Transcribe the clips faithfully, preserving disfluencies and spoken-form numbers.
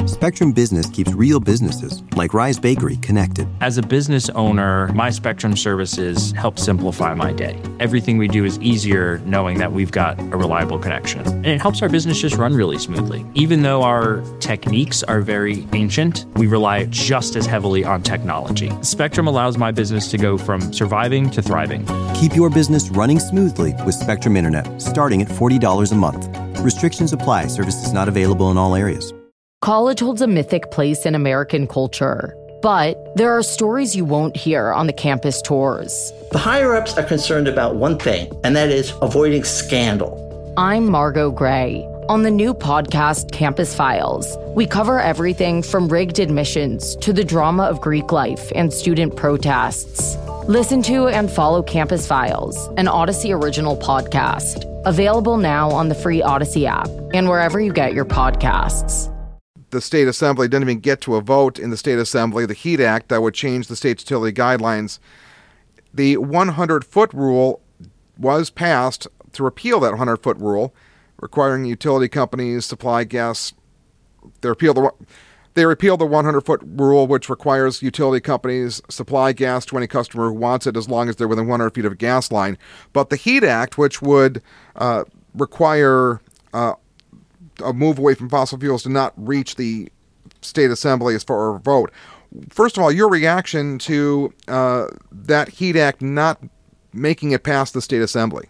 Spectrum Business keeps real businesses, like Rise Bakery, connected. As a business owner, my Spectrum services help simplify my day. Everything we do is easier knowing that we've got a reliable connection. And it helps our business just run really smoothly. Even though our techniques are very ancient, we rely just as heavily on technology. Spectrum allows my business to go from surviving to thriving. Keep your business running smoothly with Spectrum Internet, starting at forty dollars a month. Restrictions apply. Services not available in all areas. College holds a mythic place in American culture, but there are stories you won't hear on the campus tours. The higher-ups are concerned about one thing, and that is avoiding scandal. I'm Margot Gray. On the new podcast, Campus Files, we cover everything from rigged admissions to the drama of Greek life and student protests. Listen to and follow Campus Files, an Odyssey original podcast. Available now on the free Odyssey app and wherever you get your podcasts. The state assembly didn't even get to a vote in the state assembly, the HEAT Act, that would change the state's utility guidelines. The hundred-foot rule was passed to repeal that hundred-foot rule, requiring utility companies supply gas. They repealed the they repealed the hundred-foot rule, which requires utility companies supply gas to any customer who wants it as long as they're within one hundred feet of a gas line. But the HEAT Act, which would uh, require uh, a move away from fossil fuels, did not reach the state assembly as for a vote. First of all, your reaction to uh, that HEAT Act not making it past the state assembly?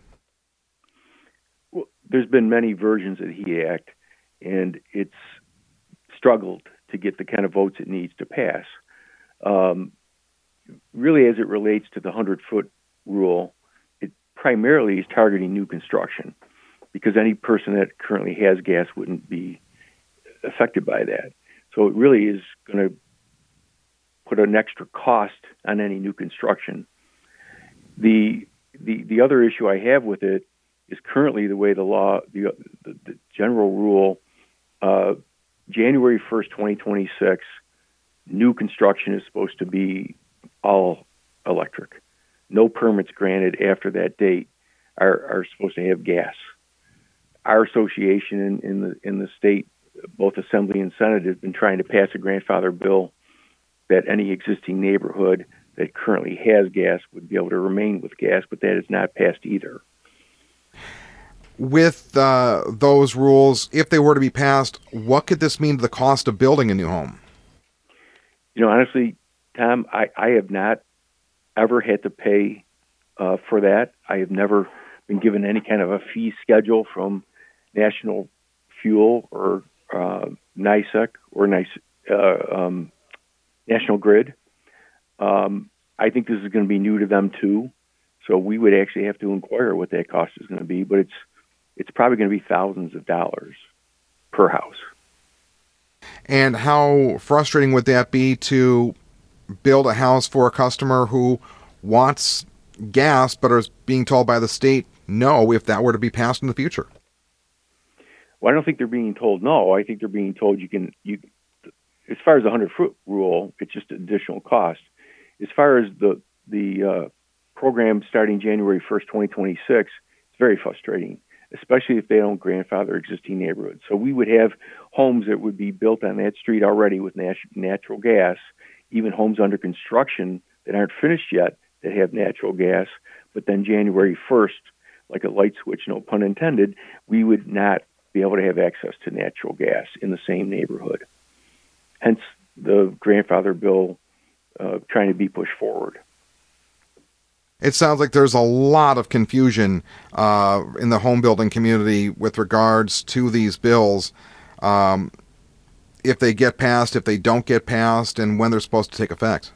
Well, there's been many versions of the HEAT Act, and it's struggled to get the kind of votes it needs to pass. Um, really, as it relates to the hundred-foot rule, it primarily is targeting new construction, because any person that currently has gas wouldn't be affected by that. So it really is going to put an extra cost on any new construction. The the the other issue I have with it is currently the way the law, the the, the general rule, uh, January first, twenty twenty-six, new construction is supposed to be all electric. No permits granted after that date are, are supposed to have gas. Our association in, in the in the state, both Assembly and Senate, has been trying to pass a grandfather bill that any existing neighborhood that currently has gas would be able to remain with gas, but that is not passed either. With uh, those rules, if they were to be passed, what could this mean to the cost of building a new home? You know, honestly, Tom, I, I have not ever had to pay uh, for that. I have never been given any kind of a fee schedule from National Fuel or uh, NYSEC or NICE, uh, um, National Grid. Um, I think this is going to be new to them too, so we would actually have to inquire what that cost is going to be. But it's it's probably going to be thousands of dollars per house. And how frustrating would that be to build a house for a customer who wants gas but is being told by the state no if that were to be passed in the future? Well, I don't think they're being told no. I think they're being told you can, you, as far as the hundred-foot rule, it's just additional cost. As far as the the uh, program starting January first, twenty twenty-six, it's very frustrating, especially if they don't grandfather existing neighborhoods. So we would have homes that would be built on that street already with nat- natural gas, even homes under construction that aren't finished yet that have natural gas. But then January first, like a light switch, no pun intended, we would not be able to have access to natural gas in the same neighborhood. Hence the grandfather bill uh, trying to be pushed forward. It sounds like there's a lot of confusion uh, in the home building community with regards to these bills. Um, if they get passed, if they don't get passed, and when they're supposed to take effect.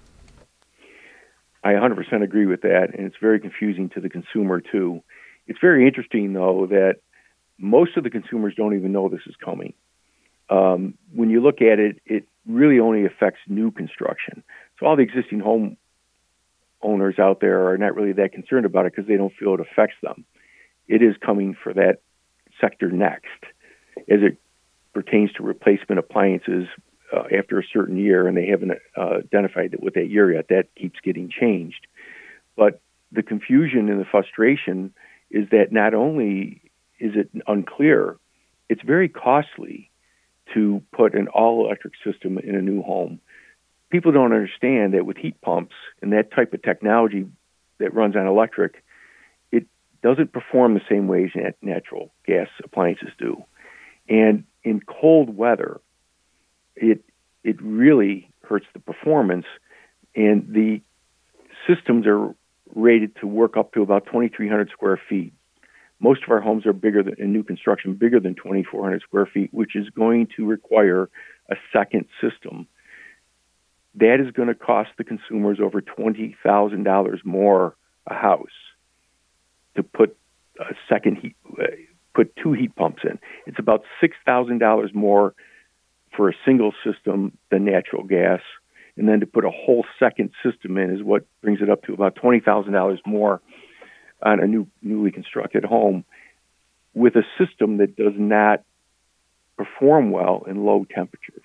I one hundred percent agree with that, and it's very confusing to the consumer, too. It's very interesting, though, that most of the consumers don't even know this is coming. Um, when you look at it, it really only affects new construction. So all the existing home owners out there are not really that concerned about it because they don't feel it affects them. It is coming for that sector next. As it pertains to replacement appliances uh, after a certain year, and they haven't uh, identified what that year yet, that keeps getting changed. But the confusion and the frustration is that not only is it unclear, it's very costly to put an all-electric system in a new home. People don't understand that with heat pumps and that type of technology that runs on electric, it doesn't perform the same way as natural gas appliances do. And in cold weather, it it really hurts the performance, and the systems are rated to work up to about twenty-three hundred square feet. Most of our homes are bigger than, in new construction, bigger than twenty-four hundred square feet, which is going to require a second system. That is going to cost the consumers over twenty thousand dollars more a house to put a second heat, uh, put two heat pumps in. It's about six thousand dollars more for a single system than natural gas. And then to put a whole second system in is what brings it up to about twenty thousand dollars more on a new, newly constructed home with a system that does not perform well in low temperatures.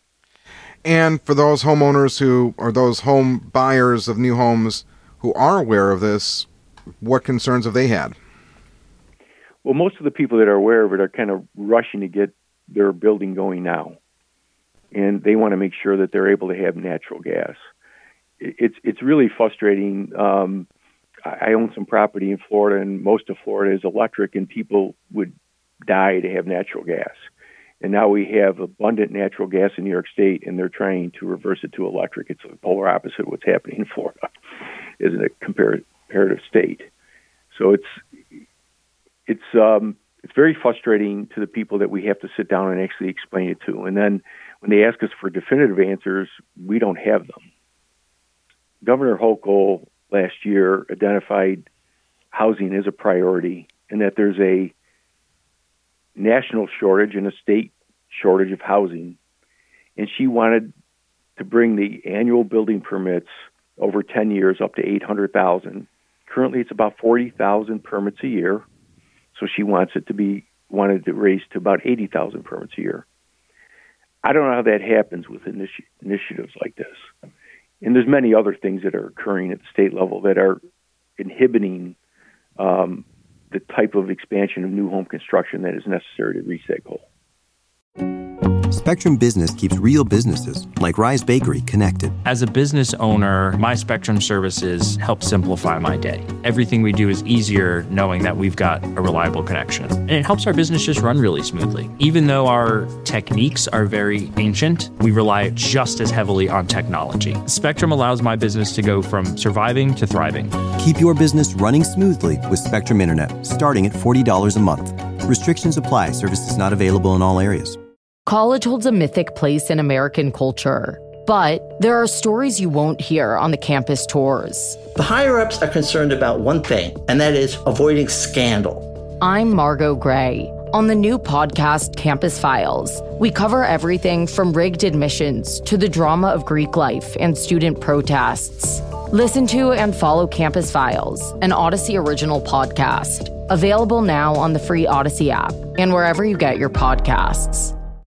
And for those homeowners who, or those home buyers of new homes who are aware of this, what concerns have they had? Well, most of the people that are aware of it are kind of rushing to get their building going now. And they want to make sure that they're able to have natural gas. It's it's really frustrating. Um, I own some property in Florida, and most of Florida is electric, and people would die to have natural gas. And now we have abundant natural gas in New York State, and they're trying to reverse it to electric. It's the polar opposite of what's happening in Florida, isn't it? Comparative, comparative state. So it's it's um, it's very frustrating to the people that we have to sit down and actually explain it to. And then when they ask us for definitive answers, we don't have them. Governor Hochul last year identified housing as a priority and that there's a national shortage and a state shortage of housing. And she wanted to bring the annual building permits over ten years up to eight hundred thousand. Currently, it's about forty thousand permits a year. So she wants it to be, wanted to raise to about eighty thousand permits a year. I don't know how that happens with initi- initiatives like this. And there's many other things that are occurring at the state level that are inhibiting um, the type of expansion of new home construction that is necessary to reach that goal. Spectrum Business keeps real businesses, like Rise Bakery, connected. As a business owner, my Spectrum services help simplify my day. Everything we do is easier knowing that we've got a reliable connection. And it helps our business just run really smoothly. Even though our techniques are very ancient, we rely just as heavily on technology. Spectrum allows my business to go from surviving to thriving. Keep your business running smoothly with Spectrum Internet, starting at forty dollars a month. Restrictions apply. Services not available in all areas. College holds a mythic place in American culture, but there are stories you won't hear on the campus tours. The higher-ups are concerned about one thing, and that is avoiding scandal. I'm Margot Gray. On the new podcast, Campus Files, we cover everything from rigged admissions to the drama of Greek life and student protests. Listen to and follow Campus Files, an Odyssey original podcast, available now on the free Odyssey app and wherever you get your podcasts.